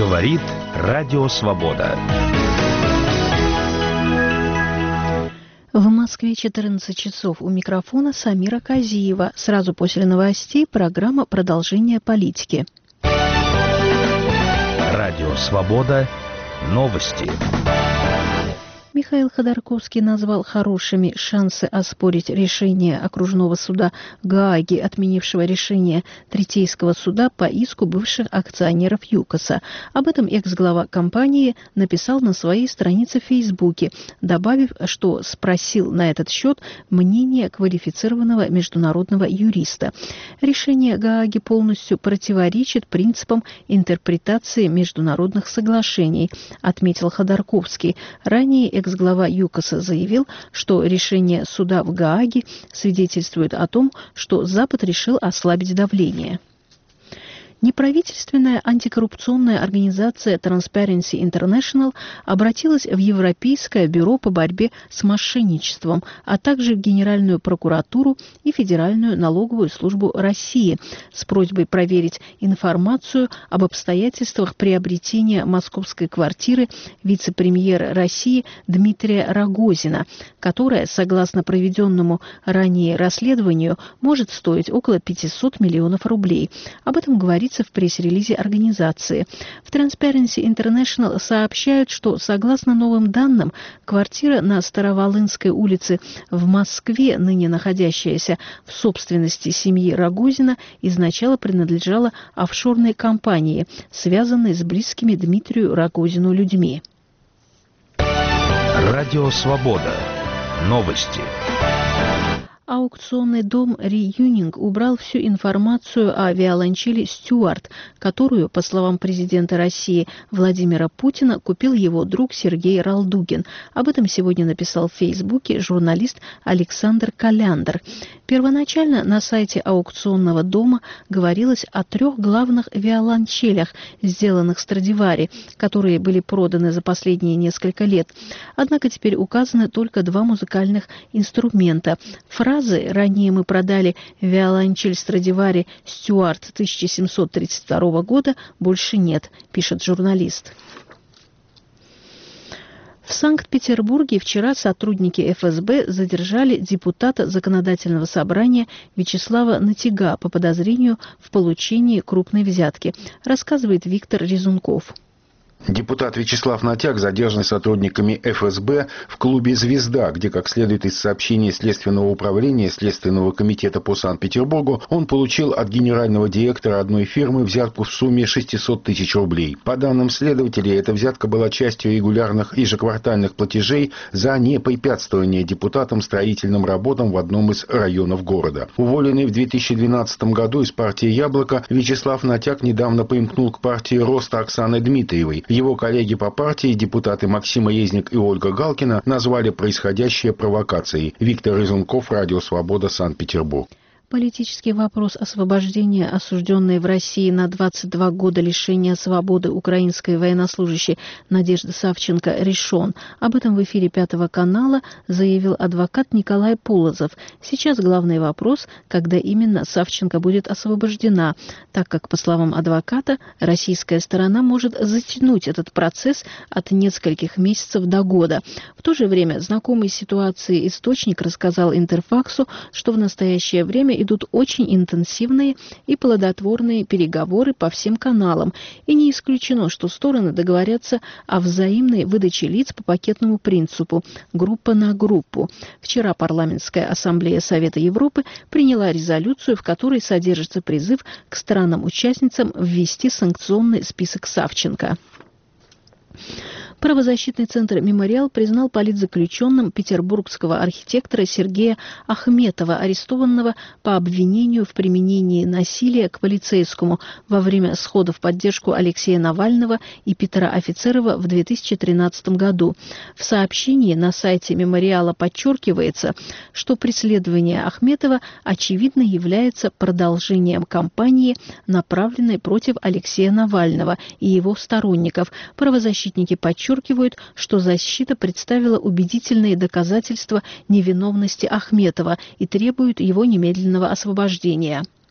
Говорит Радио Свобода. В Москве 14 часов. У микрофона Самира Казиева. Сразу после новостей программа «Продолжение политики». Радио Свобода. Новости. Михаил Ходорковский назвал хорошими шансы оспорить решение окружного суда Гааги, отменившего решение Третейского суда по иску бывших акционеров ЮКОСа. Об этом экс-глава компании написал на своей странице в Фейсбуке, добавив, что спросил на этот счет мнение квалифицированного международного юриста. Решение Гааги полностью противоречит принципам интерпретации международных соглашений, отметил Ходорковский. Ранее экс-глава ЮКОСа заявил, что решение суда в Гааге свидетельствует о том, что Запад решил ослабить давление. Неправительственная антикоррупционная организация Transparency International обратилась в Европейское бюро по борьбе с мошенничеством, а также в Генеральную прокуратуру и Федеральную налоговую службу России с просьбой проверить информацию об обстоятельствах приобретения московской квартиры вице-премьера России Дмитрия Рогозина, которая, согласно проведенному ранее расследованию, может стоить около 500 миллионов рублей. Об этом говорится в пресс-релизе организации. В Transparency International сообщают, что, согласно новым данным, квартира на Староволынской улице в Москве, ныне находящаяся в собственности семьи Рогозина, изначально принадлежала офшорной компании, связанной с близкими Дмитрию Рогозину людьми. Радио Свобода. Новости. Аукционный дом «Реюнинг» убрал всю информацию о виолончели «Стюарт», которую, по словам президента России Владимира Путина, купил его друг Сергей Ралдугин. Об этом сегодня написал в Фейсбуке журналист Александр Коляндр. Первоначально на сайте аукционного дома говорилось о 3 главных виолончелях, сделанных Страдивари, которые были проданы за последние несколько лет. Однако теперь указаны только 2 музыкальных инструмента. Фразы «Ранее мы продали виолончель Страдивари Стюарт 1732 года» больше нет, пишет журналист. В Санкт-Петербурге вчера сотрудники ФСБ задержали депутата Законодательного собрания Вячеслава Натига по подозрению в получении крупной взятки, рассказывает Виктор Резунков. Депутат Вячеслав Натяг задержан сотрудниками ФСБ в клубе «Звезда», где, как следует из сообщения Следственного управления Следственного комитета по Санкт-Петербургу, он получил от генерального директора одной фирмы взятку в сумме 600 тысяч рублей. По данным следователей, эта взятка была частью регулярных ежеквартальных платежей за непрепятствование депутатам строительным работам в одном из районов города. Уволенный в 2012 году из партии «Яблоко», Вячеслав Натяг недавно примкнул к партии «Роста» Оксаны Дмитриевой. Его коллеги по партии, депутаты Максим Резник и Ольга Галкина, назвали происходящее провокацией. Виктор Резунков, Радио Свобода, Санкт-Петербург. Политический вопрос освобождения осужденной в России на 22 года лишения свободы украинской военнослужащей Надежды Савченко решен. Об этом в эфире 5 канала заявил адвокат Николай Полозов. Сейчас главный вопрос, когда именно Савченко будет освобождена, так как, по словам адвоката, российская сторона может затянуть этот процесс от нескольких месяцев до года. В то же время знакомый ситуации источник рассказал Интерфаксу, что в настоящее время идут очень интенсивные и плодотворные переговоры по всем каналам, и не исключено, что стороны договорятся о взаимной выдаче лиц по пакетному принципу «группа на группу». Вчера Парламентская ассамблея Совета Европы приняла резолюцию, в которой содержится призыв к странам-участницам ввести санкционный список Савченко. Правозащитный центр «Мемориал» признал политзаключенным петербургского архитектора Сергея Ахметова, арестованного по обвинению в применении насилия к полицейскому во время схода в поддержку Алексея Навального и Петра Офицерова в 2013 году. В сообщении на сайте «Мемориала» подчеркивается, что преследование Ахметова очевидно является продолжением кампании, направленной против Алексея Навального и его сторонников. Правозащитники подчеркивают, что защита представила убедительные доказательства невиновности Ахметова и требует его немедленного освобождения.